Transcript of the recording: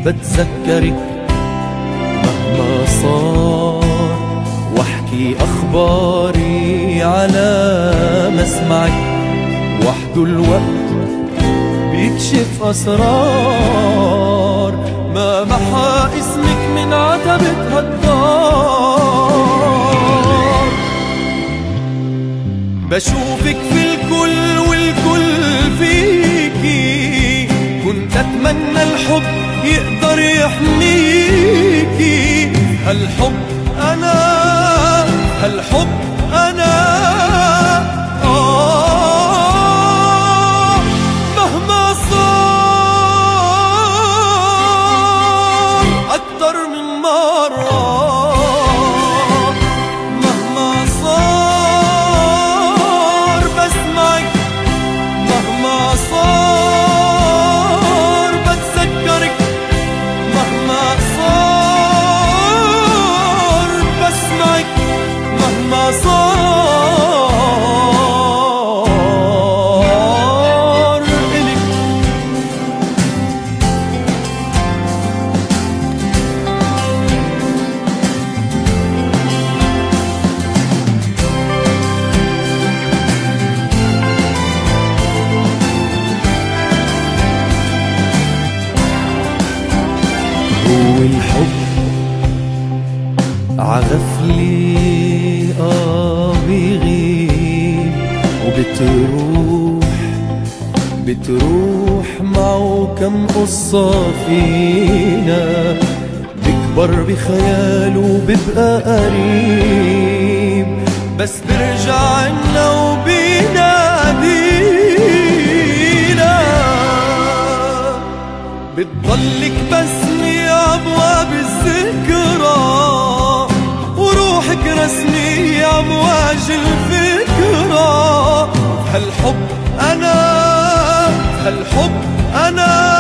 بتذكرك مهما صار، واحكي اخباري على مسمعك، وحده الوقت بيكشف اسرار، ما محى اسمك من عتبة هالدار. بشوفك في الكل والكل فيكي، كنت اتمنى الحب يقدر يحميكي. هالحب انا، هالحب انا، مهما صار اكتر من مرة، مهما صار بسمعك، مهما صار بتذكرك، مهما صار بسمعك، مهما صار إلك. هو الحب عغفلي بيغيب، وبتروح معه كم قصة فينا، بكبر بخياله وببقى قريب، بس برجع عنا وبينادينا. بتضلك بسمي أبواب الذكرى، وروحك رسمي أمواج الفكرة. هالحب أنا، هالحب أنا.